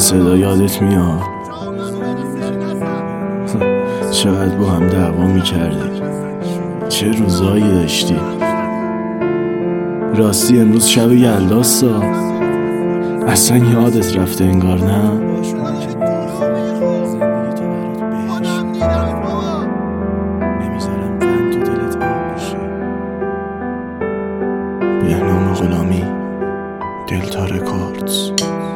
صدا یادت میاد؟ چقدر با هم دعوا میکردی، چه روزایی داشتی. راستی امروز شب یلداستا، اصلا یادت رفته انگار نه؟ بهنام غلامی، دلتا رکوردز.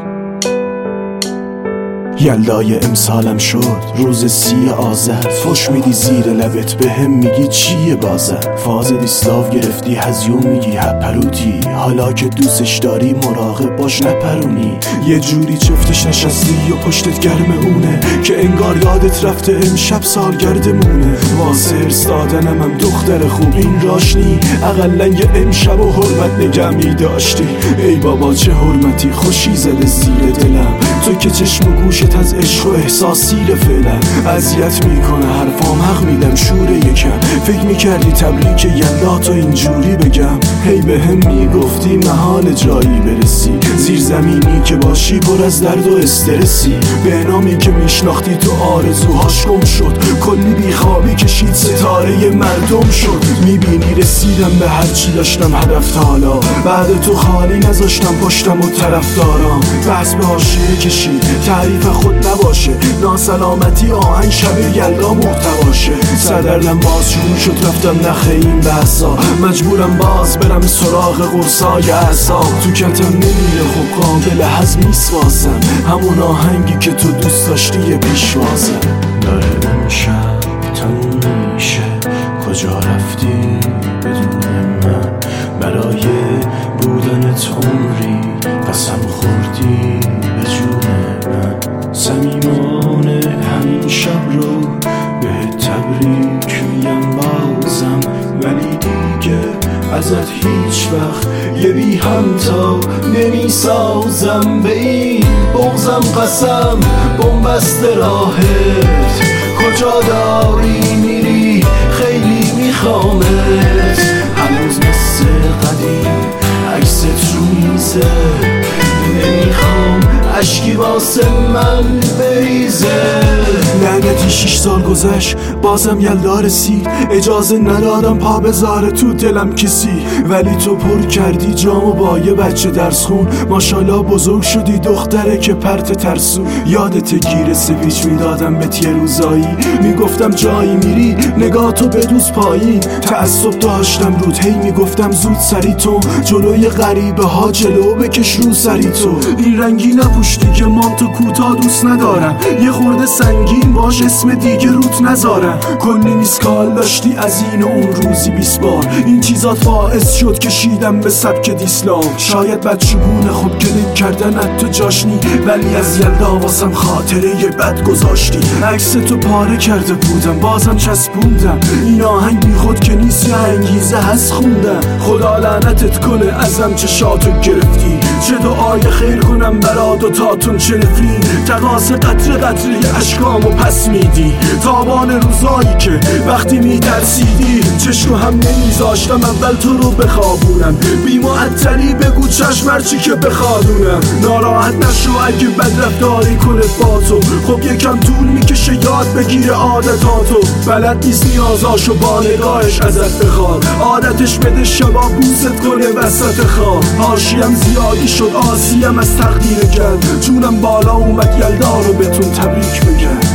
یلدای امسالم شد روز 30 آذر، فش میدی زیر لبت به هم میگی چیه بازم. فاز دیسلاو گرفتی هزیون میگی هپروتی، حالا که دوستش داری مراقب باش نپرونی. یه جوری چفتش نشستی و پشتت گرم اونه که انگار یادت رفته امشب سالگردمونه. واسه ارث دادنم هم دختر خوب این راشنی، اقلا یه امشب و حرمت نگه میداشتی. ای بابا چه حرمتی خوشی زده زیر دلم، تو که چشم و گوشت از عشق و احساسیره فعلا. اذیت میکنه حرفام، حق میدم شوره یکم. فکر میکردی تبریک یلداتو اینجوری بگم، هی به هم میگفتی محال جایی برسی. زیر زمینی که باشی پر از درد و استرسی، بهنامی که میشناختی تو آرزوهاش گم شد. کلی بیخوابی کشید ستاره مردم شد. میبینی رسیدم به هرچی داشتم هدف تا حالا، بعد تو خالی نذاشتم پشتم و طرفدارام. بس به حاشیه کشید تعریف خود نباشه، ناسلامتی آهنگ شب یلدا محتواشه. سردردم باز شروع شد رفتم نخه این بحثا، مجبورم باز برم سراغ قرصای اعصاب. تو کتم نمیره خب قابل هضم نیست واسم، همون آهنگی که تو دوست داشتی یه پیشوازم. داره امشب تموم میشه، کجا رفتی بدون من؟ برای بودنت عمری قسم خوردی به جون من. صمیمانه همین شب رو به تبریک میگم بازم، ولی دیگه ازت هیچ وقت یه بی همتا نمی سازم. به این بغزم قسم بنبست راهت، کجا داری میری خیلی میخوامت. هنوز مثل قدیم عکست رو میزه، نمیخوام اشکی واسه من بریزه. لعنتی 6 سال گذشت بازم یلدا رسید، اجازه ندادم پا بذاره تو دلم کسی. ولی تو پر کردی جامو با یه بچه درس خون، ماشالله بزرگ شدی دختره که پرت ترسون. یادت گیر سویچ میدادم بهت یه روزایی، میگفتم جایی میری نگاه تو بدوز پایین. تعصب داشتم رود هی میگفتم زود سری تو جلوی غریبه ها جلو بکش رو سری تو. این رنگی نپوشتی که مانتو کوتاه دوست ندارم، یه خورده سنگین باش اسم دیگه روت نذارم. کلی میسکال داشتی از این و اون روزی 20 بار، این چیزات باعث شد کشیدم به سبک دیسلام. شاید بدشگونه خوب گله کردن تو جاشنی، ولی از یلدا واسم خاطره یه بد گذاشتی. عکس تو پاره کرده بودم بازم چسبوندم، این آهنگ بی خود که نیست یه انگیزه هست خوندم. خدا لعنتت کنه ازم چشاتو گرفتی، چه دعای خیر کنم برا دوتاتون چه نفرین. تقاس قطره قطره اشکامو پس میدی، تابان روزایی که وقتی میترسیدی. چشم هم نمیذاشتم اول تو رو بخوابونم، بی معطلی بگو چشم هرچی که بخوادونم. ناراحت نشو اگه بد رفتاری کنه با تو، خب یکم طول میکشه یاد بگیره عادتاتو. بلد نیست نیازاشو با نگاهش ازت بخواد، عادتش بده شبا بوست کنه وسط خواب. حاشیم زیادی شد آسیم از تقدیر گرد، جونم بالا اومد یلدا رو بهتون تبریک بگم.